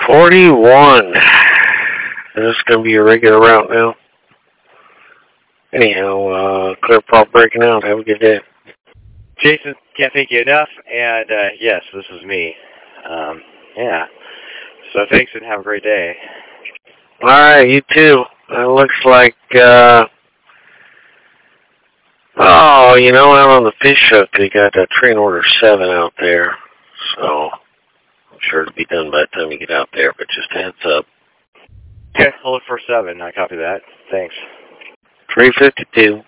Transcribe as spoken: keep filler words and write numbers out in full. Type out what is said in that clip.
forty-one. Is this going to be a regular route now? Anyhow, uh, clear prop breaking out. Have a good day. Jason, can't thank you enough. And, uh, yes, this is me. Um, yeah. So thanks and have a great day. All right, you too. It looks like, uh, oh, you know, out on the fish hook, they got uh, train order seven out there. So I'm sure it'll be done by the time you get out there, but just a heads up. Okay, I'll look for seven. I copy that. Thanks. three fifty-two.